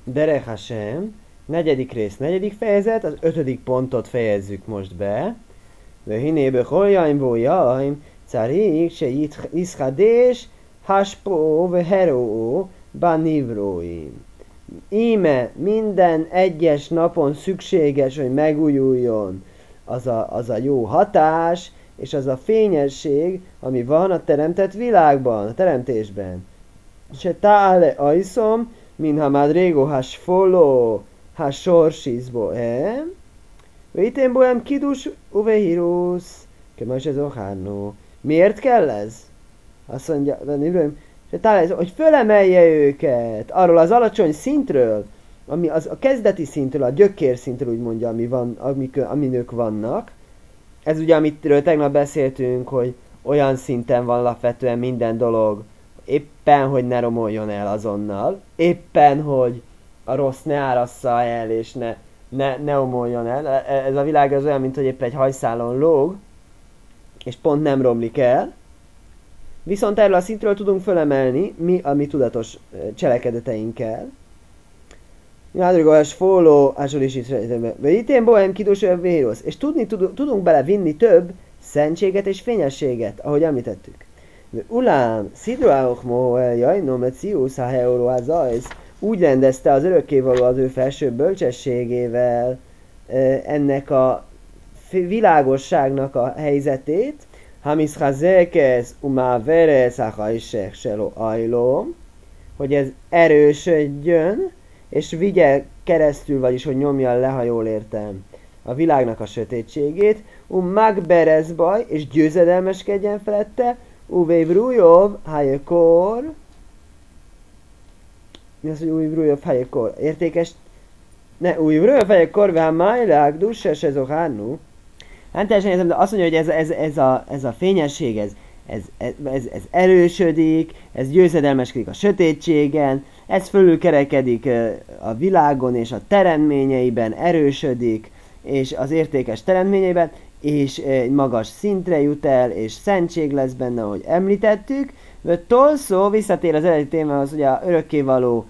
Derech Hashem, negyedik rész, negyedik fejezet, az ötödik pontot fejezzük most be. Hiné bechol jaim vo jaim, carik se iszchadés, haspó ve heró, banivróim. Íme minden egyes napon szükséges, hogy megújuljon az a jó hatás, és az a fényesség, ami van a teremtett világban, a teremtésben. Se tále ajszom, min hamadrégo hasfoló, hasorsizbo, Vétén boem kidus uvehirus, kemas ez ohárnó. Miért kell ez? Azt mondja, hogy fölemelje őket arról az alacsony szintről, ami az a kezdeti szintről, a gyökér szintről úgy mondja, amin ők vannak. Ez ugye, amitről tegnap beszéltünk, hogy olyan szinten van alapvetően minden dolog, éppen, hogy ne romoljon el azonnal, éppen, hogy a rossz ne árassza el, és ne omoljon el. Ez a világ az olyan, mint hogy éppen egy hajszálon lóg, és pont nem romlik el. Viszont erről a szintről tudunk fölemelni mi a mi tudatos cselekedeteinkkel. Jádrigolás fóló, ásol is itt bohem kidus vérosz. És tudunk belevinni több szentséget és fényességet, ahogy említettük. Ulám, szidroáok mohoeljaj, nomeciusz, ha heoroázajsz. Úgy rendezte az örökkévaló az ő felső bölcsességével ennek a világosságnak a helyzetét, hamiszchazekesz umáveresz achajsek selo ajlom, hogy ez erősödjön, és vigye keresztül, vagyis hogy nyomja le, ha jól értem, a világnak a sötétségét, magberez baj, és győzedelmeskedjen felette, uvévrujov hajekor, mi az, hogy uvévrujov hajekor? Értékes, uvévrujov hajekor, vá májlák, dusses ez ohárnú. Hát teljesen értem, de azt mondja, hogy ez a fényesség, ez erősödik, ez győzedelmeskedik a sötétségen, ez fölülkerekedik a világon és a teremtményeiben, erősödik, és az értékes teremtményeiben, és egy magas szintre jut el, és szentség lesz benne, ahogy említettük. De Tolszó visszatér az eredeti témához, hogy a örökkévaló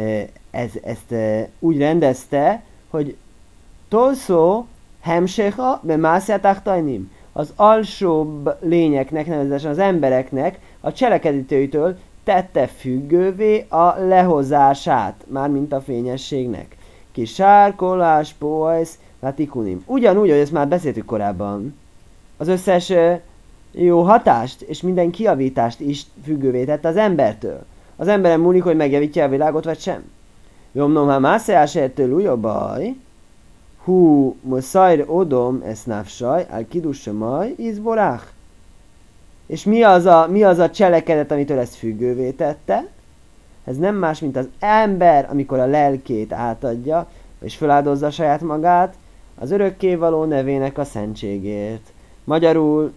ezt úgy rendezte, hogy Tolszó hemsecha be mászjátáktajnim. Az alsóbb lényeknek, nevezetesen az embereknek a cselekedetőitől tette függővé a lehozását, mármint a fényességnek. Kis sárkolás, póajsz, latikunim. Ugyanúgy, ahogy ezt már beszéltük korábban, az összes jó hatást és minden kijavítást is függővé tette az embertől. Az emberen múlik, hogy megjavítja a világot, vagy sem. Jomnom, ha mászjástől újabbaj, hú, moszajr odom ezt nafsaj, al kidussamaj, izborach. És mi az a cselekedet, amitől ezt függővé tette? Ez nem más, mint az ember, amikor a lelkét átadja, és feláldozza saját magát, az örökkévaló nevének a szentségért. Magyarul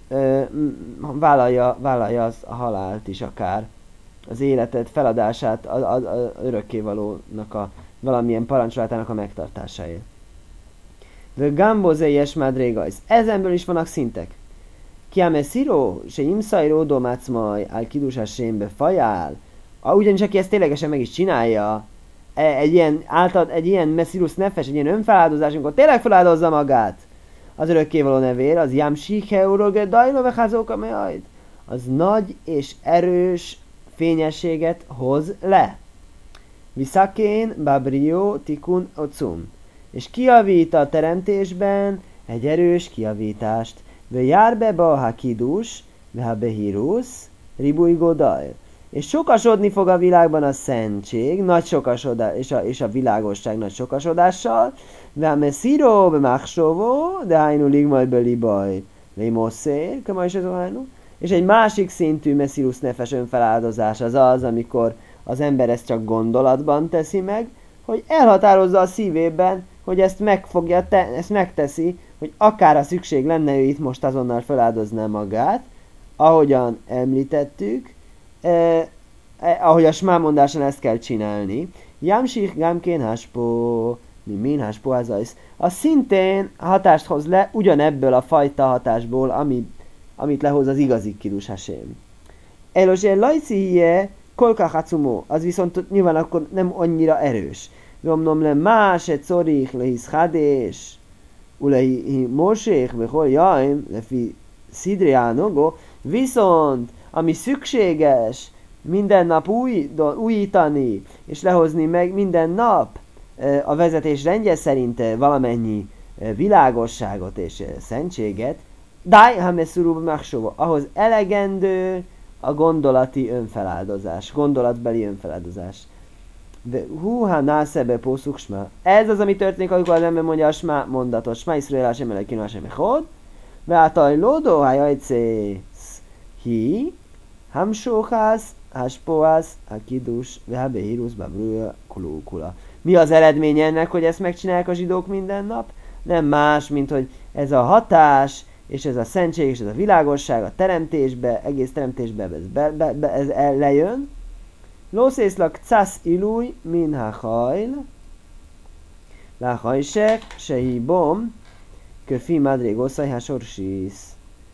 vállalja a halált is akár, az életet, feladását az örökkévalónak a valamilyen parancsolatának a megtartásáért. De gambozéjes madrégajsz. Ezenből is vannak szintek. Kiame sziró, se imszajró domácmaj, al kidusassémbe fajál. Ugyanis aki ezt ténylegesen meg is csinálja, egy ilyen messzirus nefes, egy ilyen önfeláldozás, amikor tényleg feláldozza magát az örökkévaló nevér, az jamsíkeuroge dajlovecházóka mejajd. Az nagy és erős fényességet hoz le. Viszakén babrió tikun ocum. És kijavít a teremtésben egy erős kijavítást. Ve jár be ba ha kidus, ve ha behirusz, ribúj godaj. És sokasodni fog a világban a szentség, nagy sokasodás, és a világosság nagy sokasodással. Ve ha messzíró, be máksovó, de hájnu ligmaj be libaj. Lémosszér, kama is ez ohánú. És egy másik szintű messzírus nefes önfeláldozás az az, amikor az ember ezt csak gondolatban teszi meg, hogy elhatározza a szívében, hogy ezt ezt megteszi, hogy akár a szükség lenne, ő itt most azonnal feláldozná magát, ahogyan említettük, ahogy a smámondáson ezt kell csinálni. Jamsich gamkén haspó, min haspó azajsz. Az szintén hatást hoz le ugyanebből a fajta hatásból, amit lehoz az igazi kidus hasém. Elosé lajcihiye kolkachacumó, az viszont nyilván akkor nem annyira erős. Vomnom le más egy szorich lehiszhadés, ulehi mosék, behol jaim, lefi szidriánogo, viszont ami szükséges minden nap újítani, és lehozni meg minden nap a vezetés rendje szerint valamennyi világosságot és szentséget, dai hameszurub maksova, ahhoz elegendő a gondolati önfeláldozás, gondolatbeli önfeláldozás. Húha nászebe pószuk smá. Ez az, ami történik, amikor az ember mondja a smá mondatot. Smá Iszrael Hashem Elokeinu Hashem Echad. Veátaj lódó hajajcész hi hamsóhász haspoász hakidus vehabehírusz babrúja kulúkula. Mi az eredmény ennek, hogy ezt megcsinálják a zsidók minden nap? Nem más, mint hogy ez a hatás, és ez a szentség, és ez a világosság a teremtésbe, egész teremtésbe ez lejön. Lószészlak cász ilúj min hachajl láhajsek sehi bom köfi madrégószaj hasorsisz.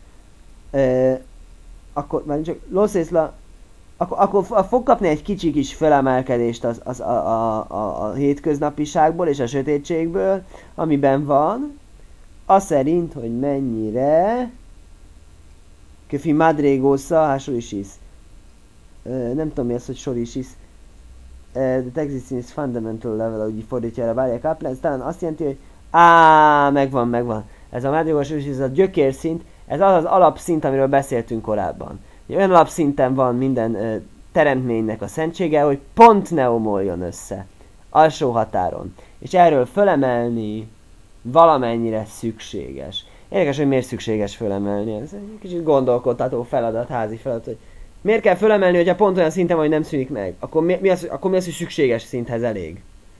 Akkor már csak lószészla, akkor fog kapni egy kicsi kis felemelkedést a hétköznapiságból és a sötétségből, amiben van, az szerint, hogy mennyire köfi madrégósza hasorsisz. Nem tudom mi az, hogy sorisisz. The text is fundamental level, ahogy fordítja erre várják Kaplan, talán azt jelenti, hogy megvan. Ez a madrigós ez a gyökérszint, ez az az alapszint, amiről beszéltünk korábban. Olyan alapszinten van minden teremtménynek a szentsége, hogy pont ne omoljon össze. Alsó határon. És erről fölemelni valamennyire szükséges. Érdekes, hogy miért szükséges fölemelni. Ez egy kicsit gondolkodtató feladat, házi feladat, hogy miért kell fölemelni, hogyha pont olyan szinten van, hogy nem szűnik meg? Akkor mi az, hogy szükséges szinthez elég?